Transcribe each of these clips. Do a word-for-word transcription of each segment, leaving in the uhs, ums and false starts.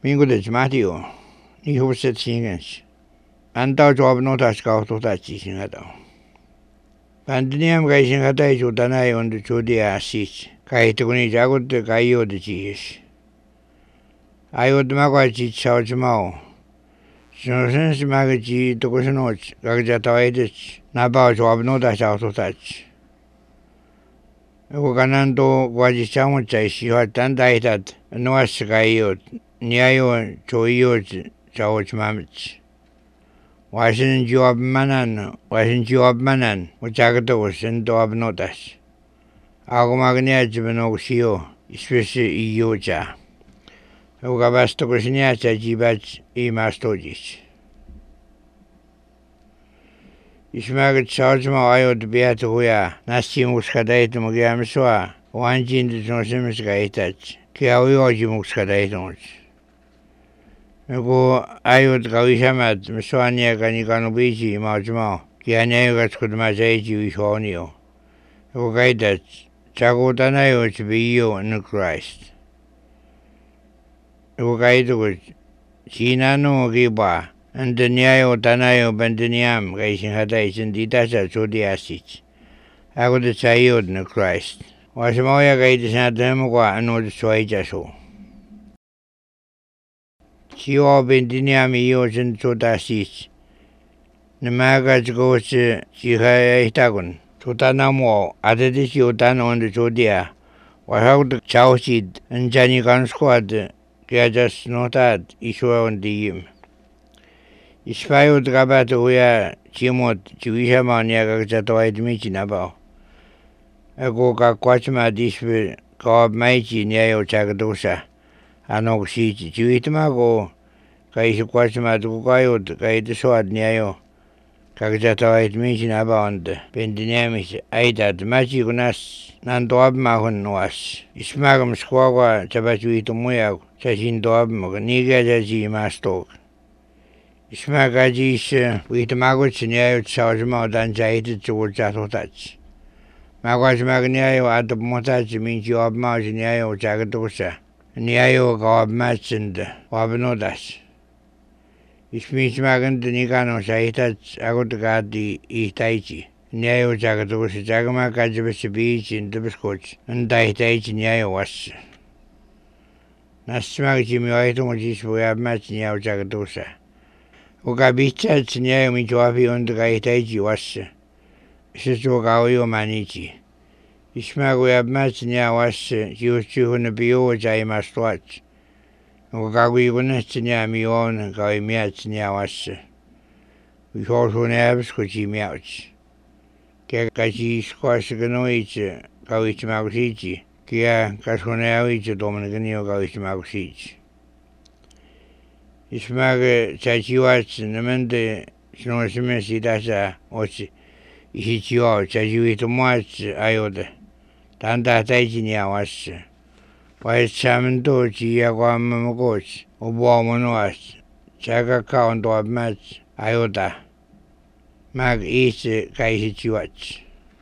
Mingudes Matio, ni huset singens. Antau job no tas kau to tas sin hata. Pandiniam kai sin hata ju danai on de jodi asis. Kai to ni jagot kai yo de jis. Ayo de ma kai ji chao jmao. Sinosen si ma ji to ko sino ga ja tawai de na ba job no tas kau to tas. Ego ganando guaji chamo chai si ha tan dai tat no as kai yo. Niayo choyo chao chmamich. Wasin job manan, wasin job manan, uchagato wasin job notas. Ako magnia jibano siyo, especially iyo cha. Ugabasto kusnya cha jibach i mastojich. Ismagat chawjma ayo dbiat huya, nasi muskadait mugiamswa, wanjin de jonsimis gaitach. Kia uyo jimuskadait onch. Ego ayot kawishamat mswania kanikano bichi maujmao kianyayo kaskudma zaiji wishonio. Ego kaitat chago tanayo chibiyo no Christ. Ego kaito chinano giba andanyayo tanayo bandaniam kaisin hatai sinditasa chodi asich. Ago de chayo no Christ. Wasimoya kaito sanatamo kwa ano de soijaso. Chio bendiniami yo jen chodasis. Namaga goes chiha itagon. Chotanamo, adedis yotan on the chodia. Wahau the chowsid and Janigan squad. Gajas notad, iswa on the yim. Ispayo drabat uya chimot, chiwishaman yagatoid michinabao. Ego kakwachma dispe kaab maichi nyayo chagadosa. Ano si chiwitma ko kay sukwasma to kayo kay deswad niayo kagjatawait minsin abawand pendinamis aidat machi kunas nandoab mahon was ismagam skwawa chabachuito muya chasindoab mo niga jaji mastok ismagaji is witmago chniayo chawjma dan jaiti churjatotach magwas magniayo adop motach minchi obma chniayo chagatosa Niayo gab matchend wabnodas. Ismis magand nikano saitat agot gadi itaichi. Niayo jagados jagama kajbes beach in the biscoch and daitaichi niayo was. Nasmag jimmy itomojis we have match niao jagadosa. Ugabicha niayo mijoapi on the gaitaichi was. Sizugayo manichi. Ismago ya matnya was yuchu na bio jai mastwach. Ugawi gunetnya mi on gai miatnya was. We also nerves kuchi miauch. Kekachi squash ganoich gawich magusich. Kia kashoneawich dominicanio gawich magusich. Ismago chachiwach namende snosimesi dasa ochi. Ichichio chachiwito much ayode. Tanda taijinia was. Why chamento chia guamagoch, Obomonoas, Chaga count of match, Iota. Mag east Kaisichiwach.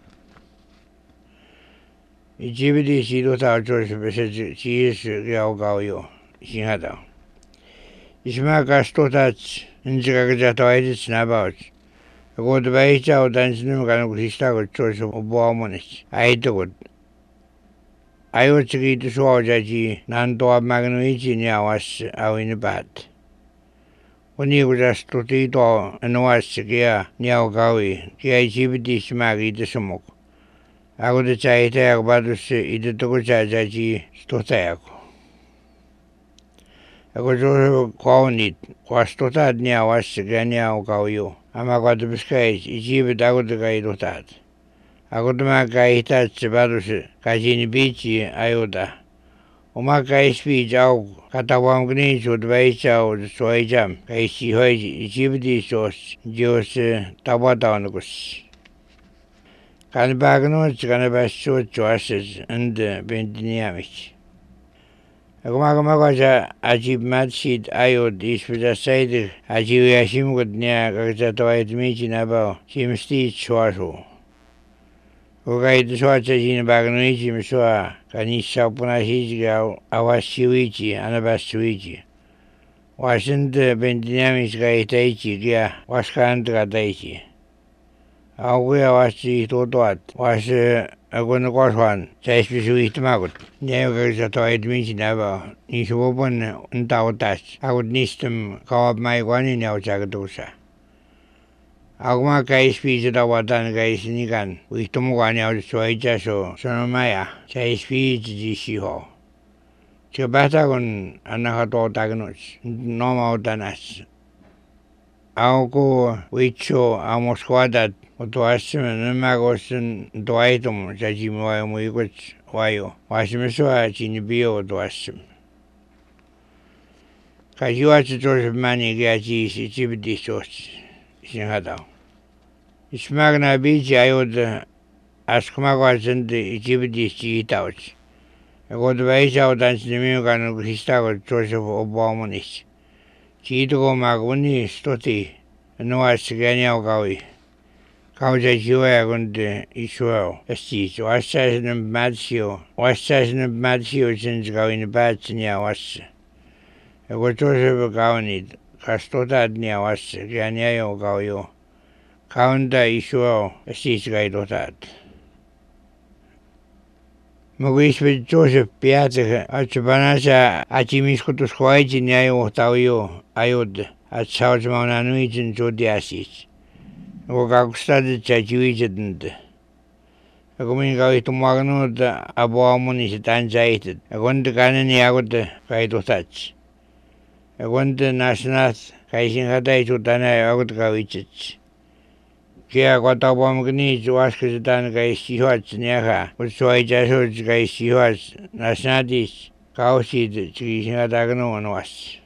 Ijibidi Sidota George she is Gaugayo, Shinhada. Ismaga Stotach, and Jagatoides Nabout. A good way out and Snugano Church of Obomonis. I do it. I would see the Swajaji, Nanto Magnuichi was out in the bat. When you were just to Tito and was Kia, Niaugawi, Kia Jibiti Smagi the smoke. I would say about to see the Tokujaji Stotaco. I was also calling it, was Totad Nia was Gania Gauyo. Amagot the Biscay, Jibit out the Gaidotad. Agotma gaita chibarus kajini bichi ayuda. Uma kai speech au katawam green should wait out soijam kai si hoi jibdi sos jos tabatanugus. Kan bagno chkanabas so choices and bendiniamich. Agumagamaga ajib matsid ayod is with a side ajiv yashim good near Gagatoid Michin about Jimsti Chwaso. Ugai the Swatchajin Bagnuichi Msua, Kanisha Punahiji, Awashiwichi, Anabasuichi. Washington Benjamin gai taichi kia waskan tra taichi. Auguya wasi totoat was agun koswan sai spisu itmagut. Neo sa to admission aba ni subon ntautas. Agut nistum kawab mai kwani neo chagdusa. Aguma kai spisu da watan kai sinikan. Witum kwani au soicha so sonomaya sai spisu di siho. Cebata kun anak atau tagnus normal tanas. Aku wicho amos kuadat untuk asim nemagosin doaitum jadi mulai muikut wayo. Wasim soa cini bio untuk asim. Kajiwa terus mani gaji si cibdi sos singatau. Ismagna biji ayod askumagwasin di cibdi si itauch. God wijs jou dat ze nu gaan gisteren Joseph Obamanis. Chito maguni stoti no asgania gawi. Kauja jiwa gunde isuo esti so asas na madsio. Wasas na madsio since gawin batsnya was. Ego Joseph gawni kastota dnia was gania yo gawio. Kaunda isuo esti gaidotat. Mogłeś być Joseph Piazza, a czy banasa, a ci mi skutu schwajci nie ajo taujo, ajod, a cały mam na nuicin jodiasis. Go jak stady ca ci widzednde. Ako min gawi tumagno da abo amuni si tanjaited. Agonde kanen yagote kai dotach. Agonde nasnat kai singatai chutana yagot gawichich. Kaya kota bom kini juas kesetan kai sihat senyaha. Usuai jasur kai sihat nasnadis. Kau si ciri singatagno anuas.